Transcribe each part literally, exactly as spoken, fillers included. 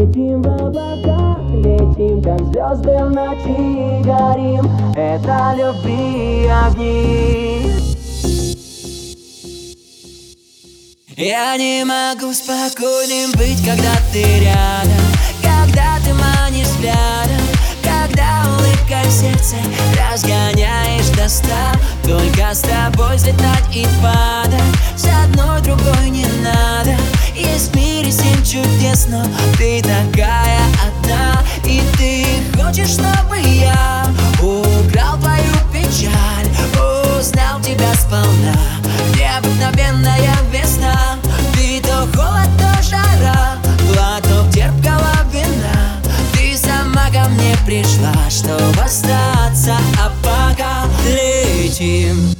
Летим в облаках, летим, как звезды в ночи горим. Это любви огни. Я не могу спокойным быть, когда ты рядом, когда ты манишь взглядом, когда улыбкой в сердце разгоняешь до ста. Только с тобой взлетать и падать, с одной другой не надо. Есть в мире семь чудес, но ты такая одна. И ты хочешь, чтобы я украл твою печаль, узнал тебя сполна. Необыкновенная весна, ты то холод, то жара, глоток терпкого вина. Ты сама ко мне пришла, чтобы остаться, а пока летим.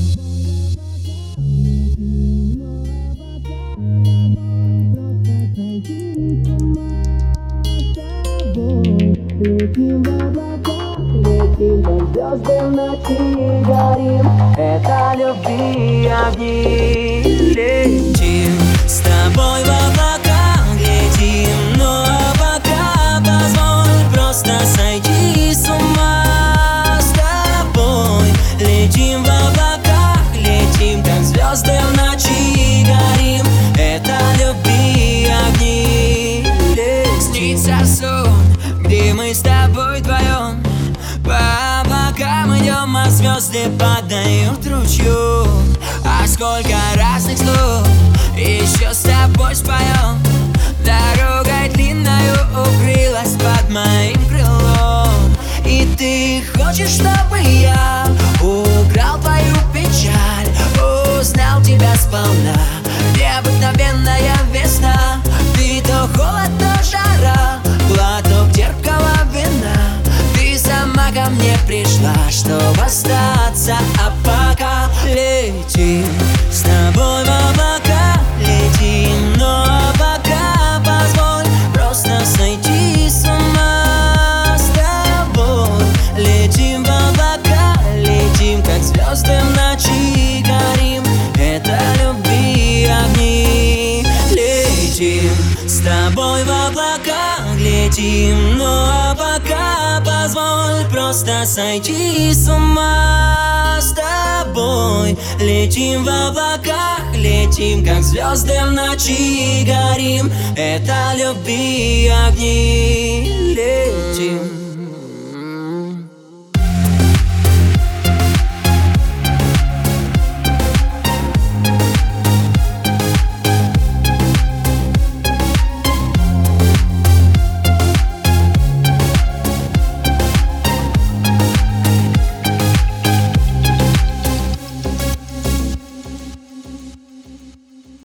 Летим в облаках, летим, как звезды в ночи горим. Это любви огни. Летим с тобой в облаках, летим, но пока позволь просто сойти с ума. С тобой летим в облаках, летим, как звезды в ночи горим. Это любви огни. Снится сон, где мы с тобой вдвоем, по облакам идем, а звезды падают ручью. А сколько разных слов еще с тобой споем. Дорогой длинною укрылась под моим крылом. И ты хочешь, чтобы я украл твою печаль, узнал тебя сполна. Необыкновенная весна, ты то холод, то жара, глоток терпкого вина. Ты сама ко мне пришла, чтобы остаться, а пока летим с тобой в облака, летим, но пока позволь просто сойти с ума. С тобой летим в облака, летим, как звезды в ночи горим. Это любви огни. Летим с тобой в облака, летим, но пока позволь просто сойти с ума. С тобой летим в облаках, летим, как звезды в ночи горим. Это любви огни. Летим.